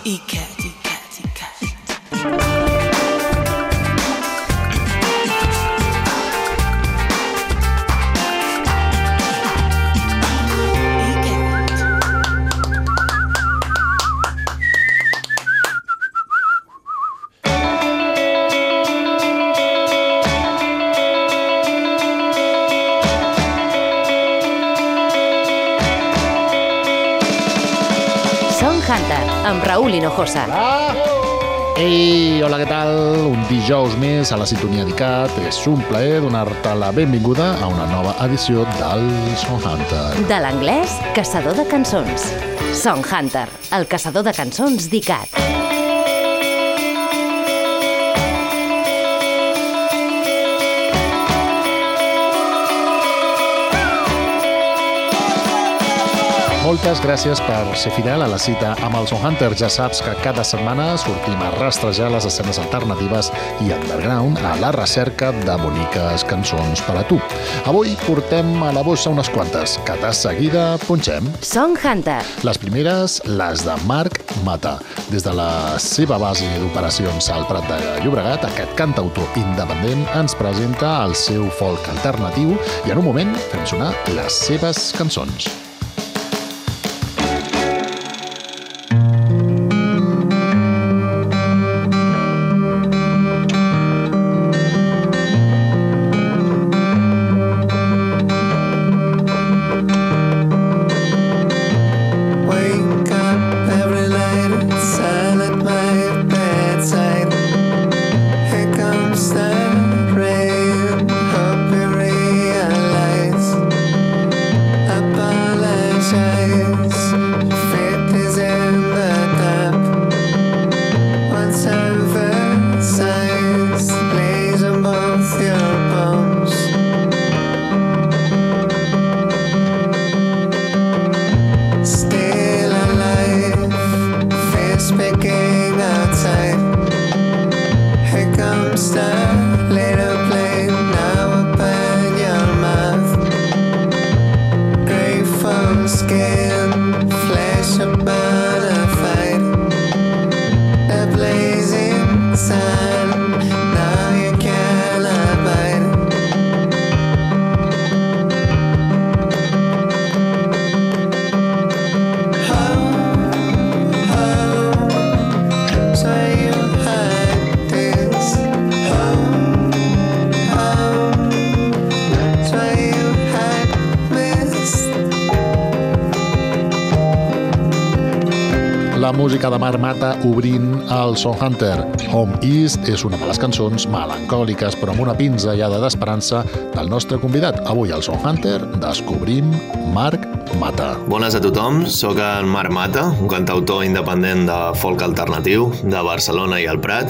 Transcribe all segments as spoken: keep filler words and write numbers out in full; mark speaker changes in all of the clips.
Speaker 1: E-Cat, E-Cat, E-Cat.
Speaker 2: Hunter, amb Raúl Hinojosa.
Speaker 3: Ah! Ei, hola, què tal? Un dijous més a la sintonia d'I-Cat. És un plaer donar-te la benvinguda a una nova edició del Song Hunter.
Speaker 2: De l'anglès, caçador de cançons. Song Hunter, el caçador de cançons d'I-Cat.
Speaker 3: Moltes gràcies per ser fidel a la cita amb el Song Hunter. Ja saps que cada setmana sortim a rastrejar les escenes alternatives i underground a la recerca de boniques cançons per a tu. Avui portem a la bossa unes quantes, que de seguida punxem.
Speaker 2: Song Hunter.
Speaker 3: Les primeres, les de Marc Mata. Des de la seva base d'operacions al Prat de Llobregat, aquest cantautor independent ens presenta el seu folk alternatiu i en un moment fem sonar les seves cançons. La música de Marc Mata obrint el Song Hunter. Home East és una de les cançons melancòliques però amb una pinzellada d'esperança del nostre convidat. Avui al Song Hunter descobrim Marc Mata.
Speaker 4: Bones a tothom, sóc el Marc Mata, un cantautor independent de folk alternatiu de Barcelona i el Prat.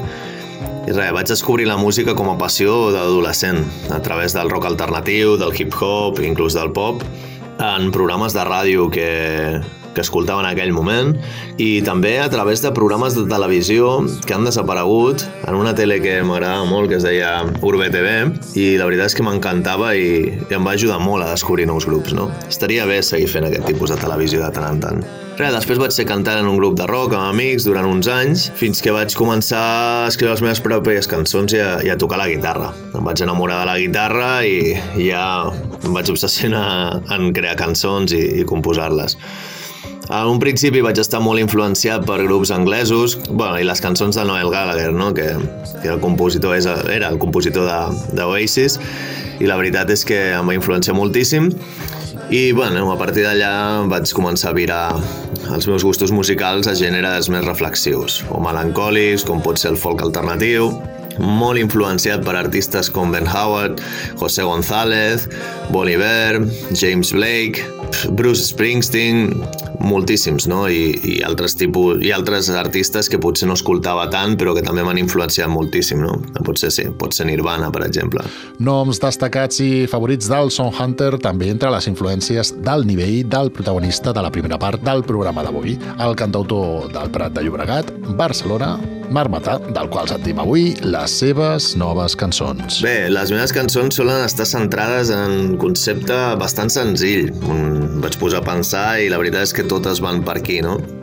Speaker 4: I res, vaig descobrir la música com a passió d'adolescent, a través del rock alternatiu, del hip-hop, inclús del pop, en programes de ràdio que... que escoltava en aquell moment, i també a través de programes de televisió que han desaparegut en una tele que m'agradava molt, que es deia Urbe T V, i la veritat és que m'encantava i, i em va ajudar molt a descobrir nous grups, no? Estaria bé seguir fent aquest tipus de televisió de tant en tant. Res, després vaig ser cantant en un grup de rock amb amics durant uns anys, fins que vaig començar a escriure les meves pròpies cançons i a, i a tocar la guitarra. Em vaig enamorar de la guitarra i, i ja em vaig obsessionar en crear cançons i, i composar-les. En un principi vaig estar molt influenciat per grups anglesos, bueno, i les cançons de Noel Gallagher, no? que, que el compositor és, era el compositor d'Oasis, i la veritat és que em va influenciar moltíssim. I bueno, a partir d'allà vaig començar a virar els meus gustos musicals a gèneres més reflexius, o melancòlics, com pot ser el folk alternatiu, molt influenciat per artistes com Ben Howard, José González, Bon Iver, James Blake, Bruce Springsteen, moltíssims, no? I, i, altres tipus, i altres artistes que potser no escoltava tant, però que també m'han influenciat moltíssim, no? Potser sí, pot ser Nirvana, per exemple.
Speaker 3: Noms destacats i favorits del Song Hunter, també entre les influències del nivell del protagonista de la primera part del programa d'avui, el cantautor del Prat de Llobregat, Barcelona, Marc Mata, del qual sentim avui les seves noves cançons.
Speaker 4: Bé, les meves cançons solen estar centrades en un concepte bastant senzill. Em vaig posar a pensar i la veritat és que totes van per aquí, no?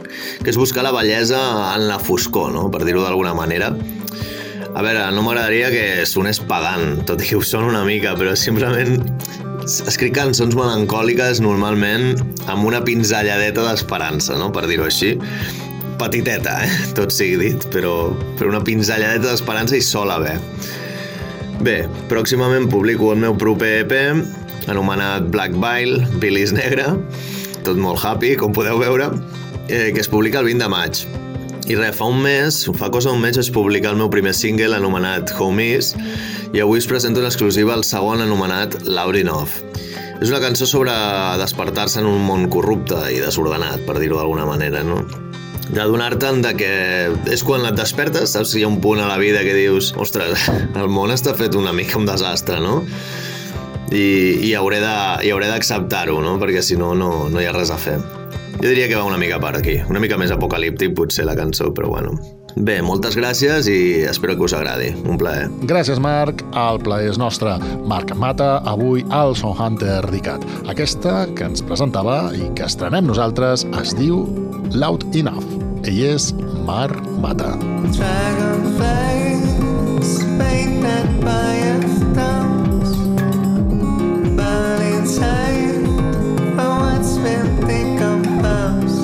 Speaker 4: que és buscar la bellesa en la foscor, no? Per dir-ho d'alguna manera. A veure, no m'agradaria que sonés pagant, tot i que ho són una mica, però simplement escric cançons melancòliques normalment amb una pinzelladeta d'esperança, no? Per dir-ho així. Petiteta, eh? Tot sigui dit, però, però una pinzelladeta d'esperança hi sol haver. Bé, pròximament publico el meu proper E P, anomenat Black Veil, Bilis Negre, tot molt happy, com podeu veure, eh, que es publica el vint de maig. I res, fa un mes, fa cosa un mes, es publica el meu primer single anomenat Home Is, i avui us presento en exclusiva el segon anomenat Loud Enough. És una cançó sobre despertar-se en un món corrupte i desordenat, per dir-ho d'alguna manera, no? D'adonar-te'n de que és quan et despertes, saps? Hi ha un punt a la vida que dius, ostres, el món està fet una mica un desastre, no? I, i hauré de, i hauré d'acceptar-ho, no? Perquè si no, no, no hi ha res a fer. Jo diria que va una mica per aquí, una mica més apocalíptic potser la cançó, però bueno. Bé, moltes gràcies i espero que us agradi. Un plaer.
Speaker 3: Gràcies, Marc. El plaer és nostre. Marc Mata, avui al Song Hunter Dicat. Aquesta que ens presentava i que estrenem nosaltres es diu Loud Enough. Ell és Marc Mata.
Speaker 5: Dragonflies painted by a stones, but inside for what's been decomposed,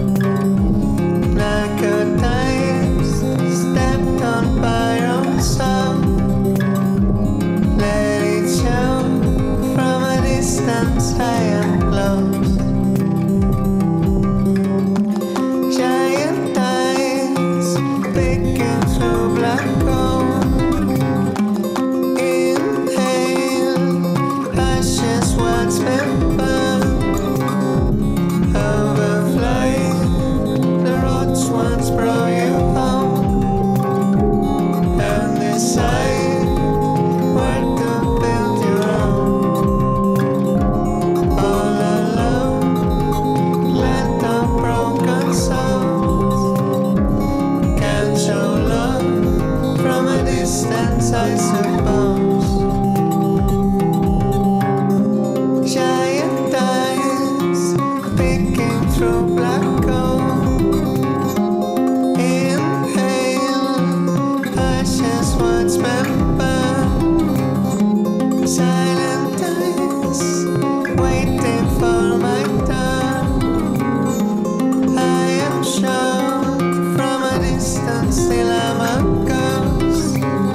Speaker 5: like a dice stepped on by your soul. Let it show from a distance high and close. Giant eyes peeking through black gold. Inhale, ashes what's been burned. Overflying the roads once brought you home. And decide where to build your own. All alone, let the broken souls can show love from a distance, I suppose. Giant eyes peeking through black gold. Inhale, ashes what's been burned. Silent eyes waiting for my turn. I am shown from a distance, still I'm a ghost.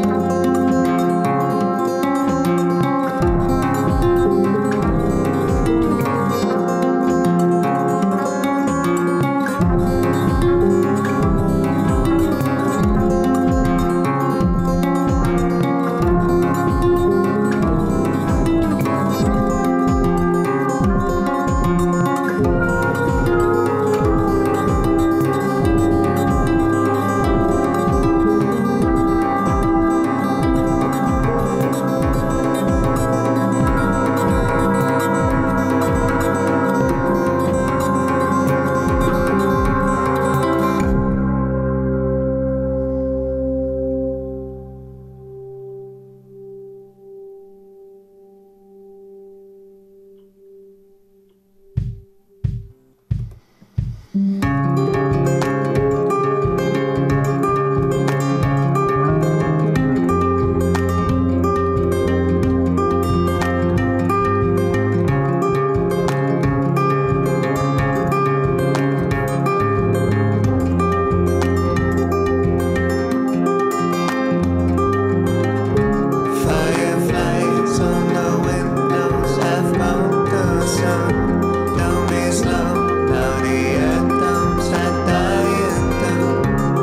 Speaker 5: Fireflies on the windows have come to sun. Don't be slow, now the atoms are dying down.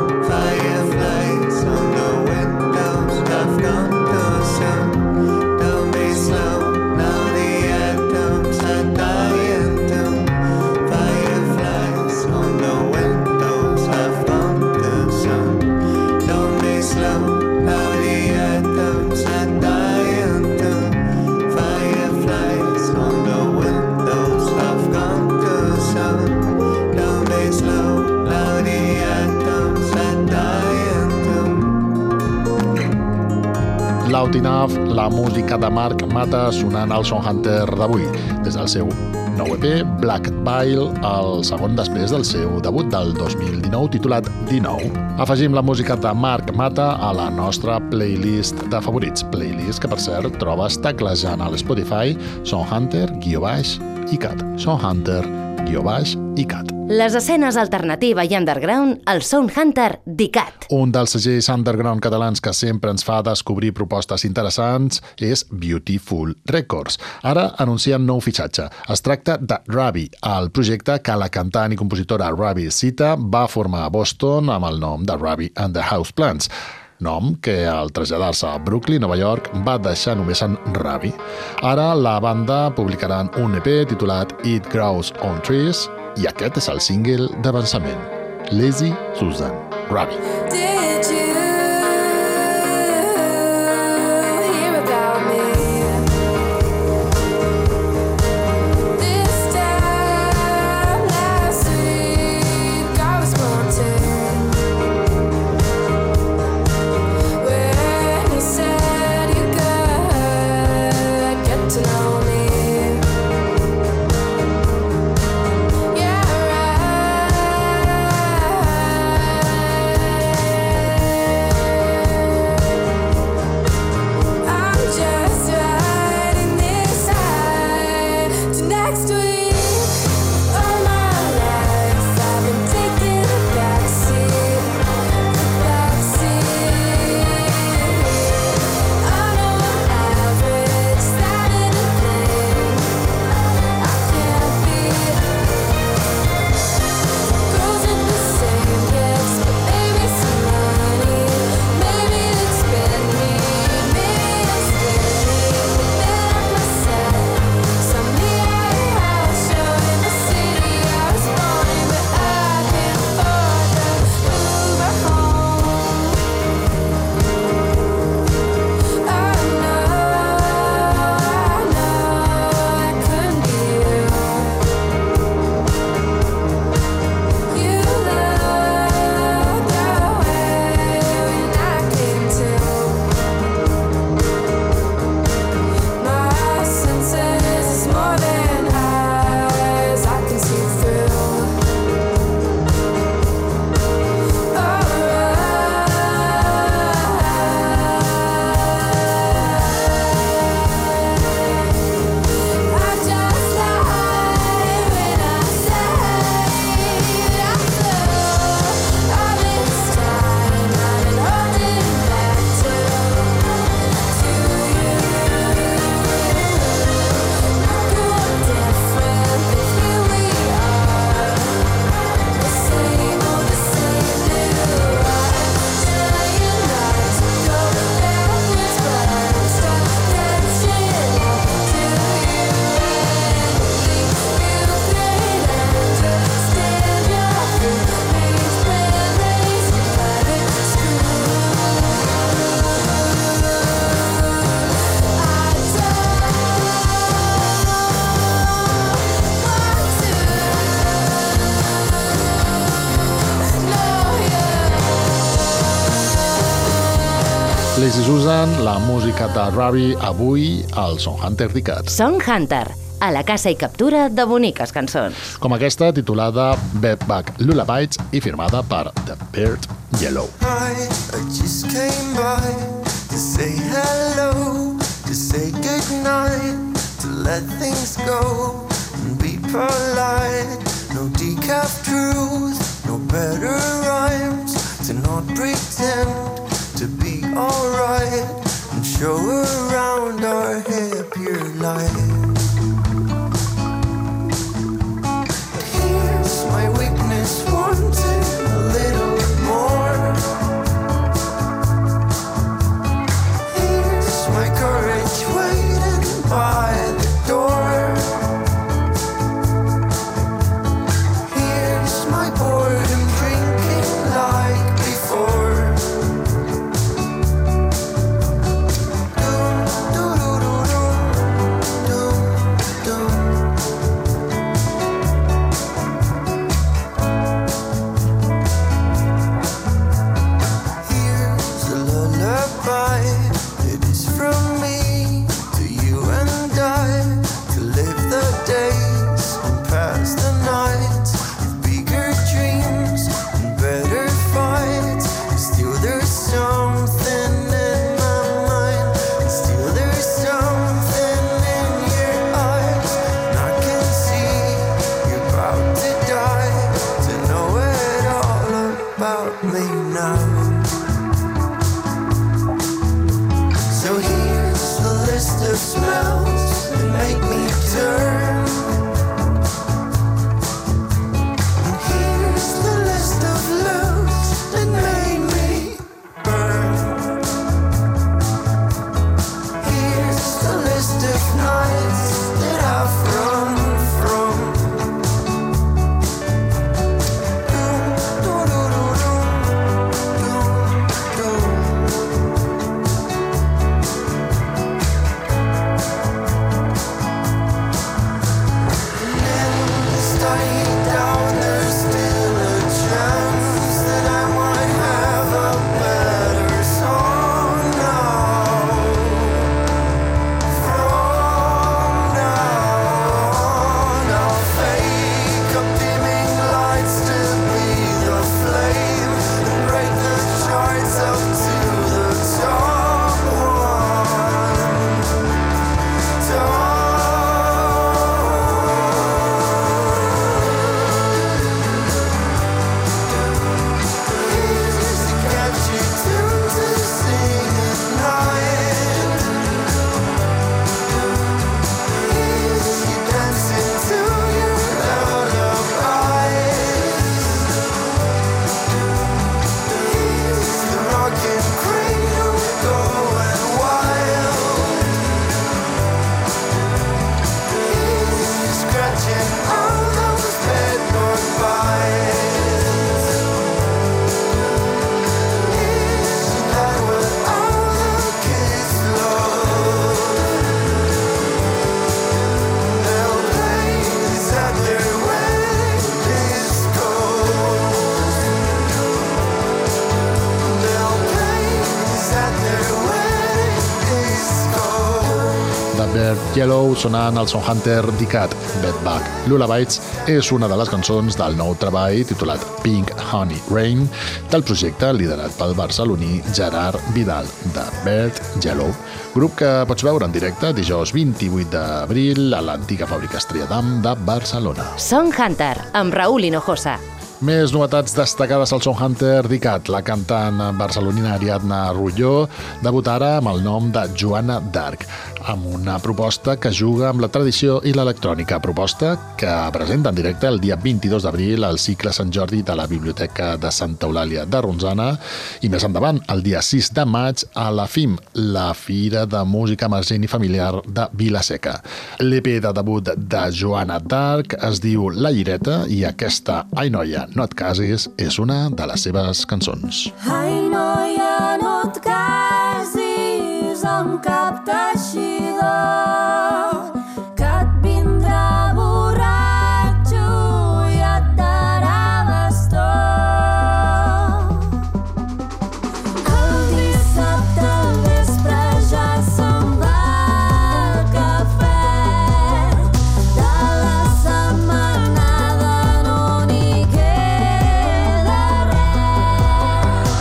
Speaker 5: Fireflies on the windows have come to sun. Don't be slow, now the atoms are dying down. Fireflies on the windows have come to sun. Don't be slow, now the atoms are dying down. Fireflies on the windows have come to sun. Don't be slow, now the atoms are dying down.
Speaker 3: Loud Enough, la música de Marc Mata sonant al Song Hunter d'avui, des del seu nou E P, Black Veil, el segon després del seu debut del dos mil dinou titulat dinou. Afegim la música de Mark Mata a la nostra playlist de favorits, playlist que per cert trobes teclejant a l'Spotify Sonhunter, guió baix, i cat. Sonhunter, guió baix, i cat.
Speaker 2: Les escenes alternativa i underground al Soundhunter d'ICAT.
Speaker 3: Un dels segells underground catalans que sempre ens fa descobrir propostes interessants és Beautiful Records. Ara anuncien nou fitxatge. Es tracta de Ravi, el projecte que la cantant i compositora Ravi Sita va formar a Boston amb el nom de Ravi and the Houseplants, nom que al traslladar-se a Brooklyn, Nova York, va deixar només en Ravi. Ara la banda publicaran un E P titulat It Grows on Trees i aquest és el single d'avançament, Lazy Susan, Ravi.
Speaker 6: Did you hear about me? This time last week I was wanted when you said you could get to know me.
Speaker 3: Lazy Susan, la música de Ravi avui al Soundhunter d'ICAT.
Speaker 2: Soundhunter, a la caça i captura de boniques cançons.
Speaker 3: Com aquesta, titulada Bedbug Lullabies i firmada per The Bird Yellow.
Speaker 5: I, I just came by to say hello, to say goodnight, to let things go and be polite. No decaf truth, no better rhymes, to not pretend to be alright and show around our happier life. Here's my weakness, wanting a little more. Here's my courage waiting by the door.
Speaker 3: Yellow sonant el Son Hunter Dicat. Bedbug Lullabies és una de les cançons del nou treball titulat Pink Honey Rain del projecte liderat pel barceloní Gerard Vidal de Bird Yellow, grup que pots veure en directe dijous vint-i-vuit d'abril a l'antiga fàbrica Estrella d'Am de Barcelona.
Speaker 2: Son Hunter, amb Raúl Hinojosa.
Speaker 3: Més novetats destacades al Son Hunter Dicat. La cantant barcelonina Ariadna Rulló debuta ara amb el nom de Joana d'Arc, amb una proposta que juga amb la tradició i l'electrònica, proposta que presenta en directe el dia vint-i-dos d'abril al cicle Sant Jordi de la Biblioteca de Santa Eulàlia de Ronçana i més endavant, el dia sis de maig, a la F I M, la Fira de Música Emergent i Familiar de Vila-seca. L'E P de debut de Joana d'Arc es diu La Llireta i aquesta Ai noia, no et casis és una de les seves cançons.
Speaker 6: Ai, noia, no et casis amb cap teixidor, que et vindrà borratxo i et darà bastó. El dissabte al vespre ja se'n va el cafè, de la setmanada no n'hi queda res.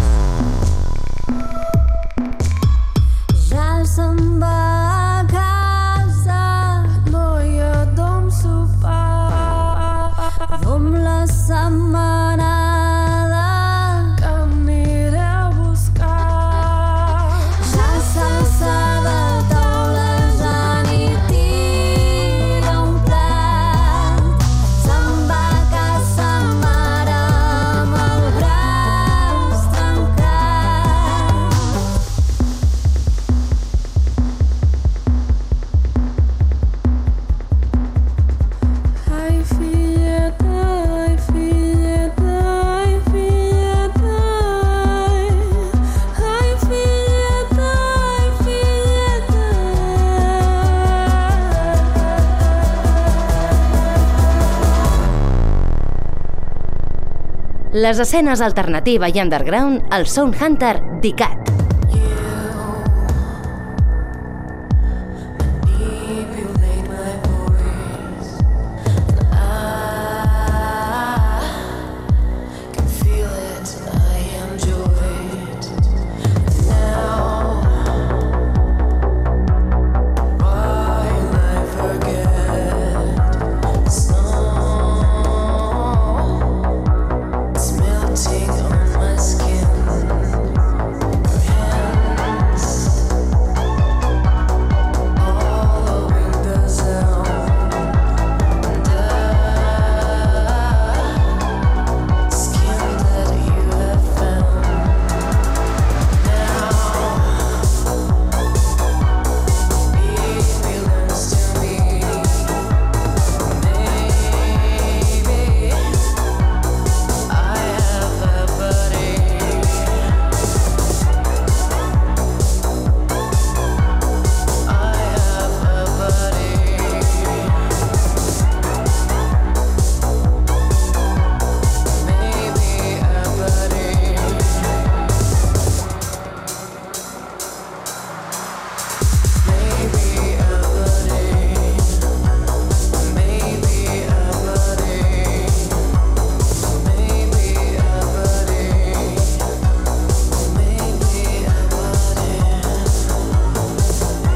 Speaker 6: Ja se'n va a casa, noia, dom sopar, dom la setmanada que aniré a buscar. Ja s'alça de taula, ja ni tira un plat, se'n va a casa mare amb el braç trencat. Ai, filleta, ai, filleta, ai, filleta, ai, ai, filleta, ai, filleta.
Speaker 2: Les escenes alternativa i underground al Son Hunter Dicat.
Speaker 6: Manipulate my voice, and I can feel it, I enjoy it. Now, while I forget, the snow is melting on my skin. Your hands following the sound, and I, skin that you have found. Now, baby, learns to me. Maybe I have a buddy. I have a buddy. Maybe a buddy. Maybe a buddy. Maybe a buddy. Maybe a buddy. Maybe a buddy.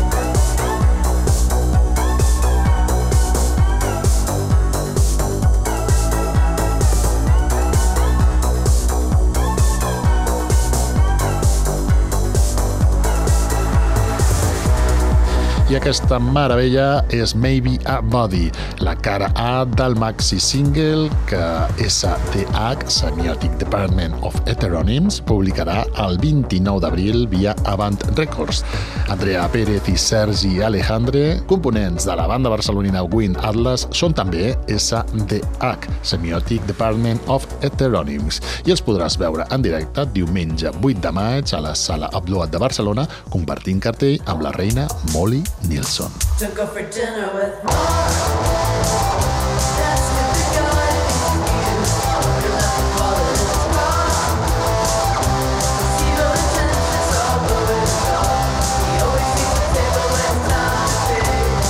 Speaker 3: I aquesta meravella és Maybe a Body, la cara A del maxi single que S D H, Semiotic Department of Heteronyms, publicarà el vint-i-nou d'abril via Avant Records. Andrea Pérez i Sergi Alejandre, components de la banda barcelonina Wind Atlas, són també S D H, Semiotic Department of Heteronyms, i els podràs veure en directe diumenge vuit de maig a la Sala Upload de Barcelona, compartint cartell amb la reina Molly Nilsson.
Speaker 1: To go for dinner with Mark. That's what the guy is. You're not the quality wrong. Zero intentions all the way wrong. He always seems to table when time to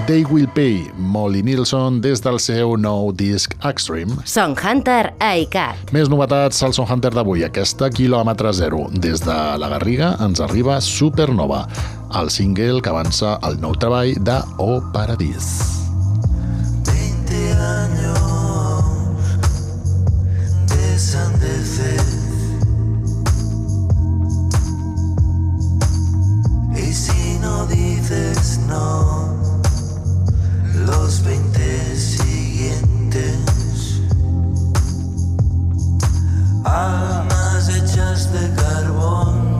Speaker 3: They Will Pay, Molly Nilsson, des del seu nou disc Extreme.
Speaker 2: Song Hunter a ICAT.
Speaker 3: Més novetats al Song Hunter d'avui, aquesta quilòmetre zero. Des de la Garriga ens arriba Supernova, el single que avança el nou treball de O Paradís.
Speaker 5: veinte años de sandeces. Y si no dices no, los veinte siguientes, almas hechas de carbón.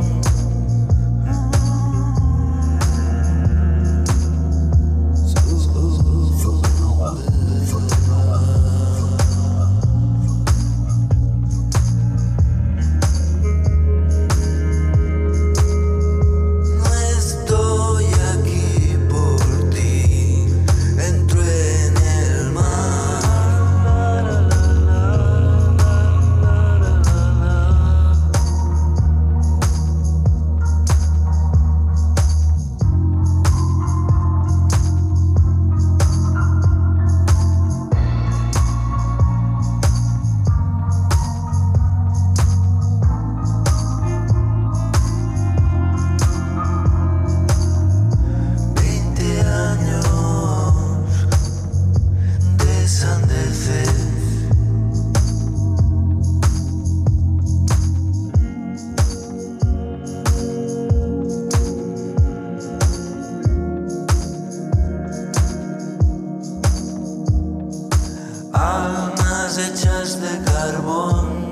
Speaker 5: Hechas de carbón.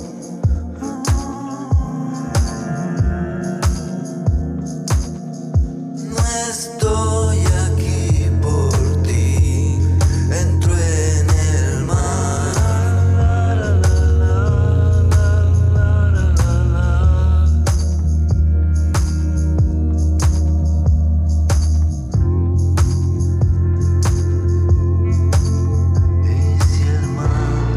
Speaker 5: No estoy aquí por ti, entro en el mar. Y si el mar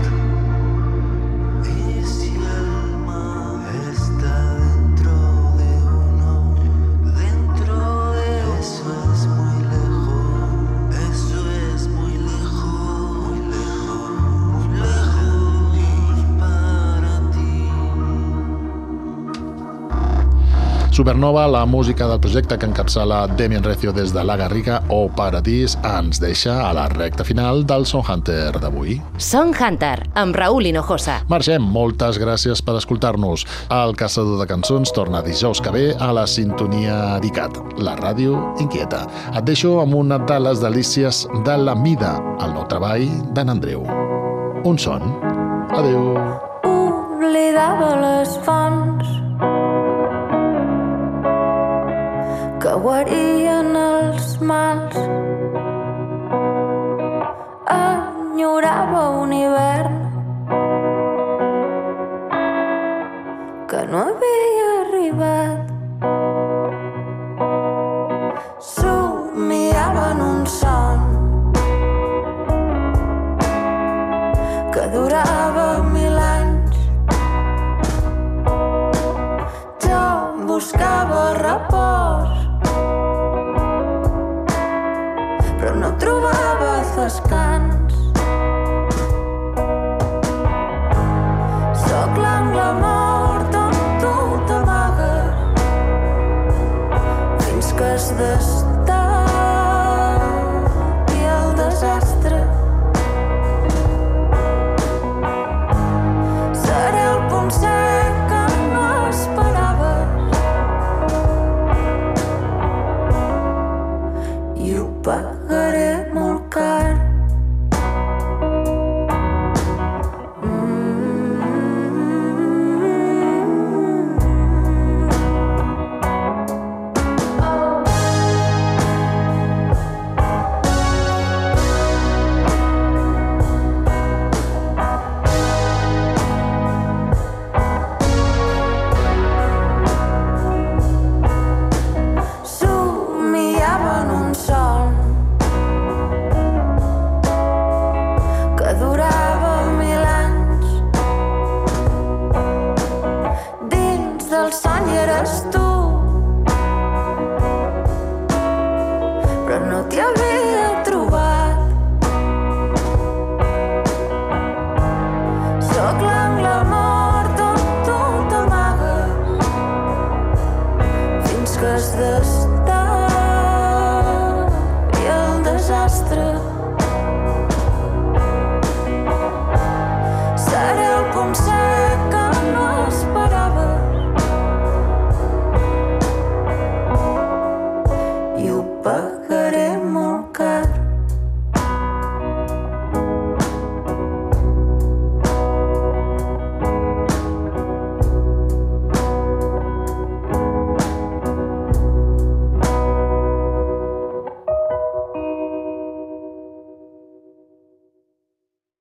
Speaker 5: está dentro de uno, dentro de eso es muy lejos, eso es muy lejos, muy lejos, muy lejos para ti.
Speaker 3: Supernova, la música del projecte que encapçala Demian Recio des de la Garriga o Paradís, ens deixa a la recta final del Song Hunter d'avui.
Speaker 2: Song Hunter, amb Raúl Hinojosa.
Speaker 3: Marxem, moltes gràcies per escoltar-nos. El Caçador de Cançons torna dijous que ve a la sintonia d'ICAT, la ràdio inquieta. Et deixo amb una de les delícies de la Mida, el nou treball d'en Andreu. Un son. Adéu.
Speaker 6: Oblidava les fonts que guarien els mals. Enyorava un hivern que no havia arribat. Somiava en un son que durava mil anys. Jo buscava repòs, però no trobava descans.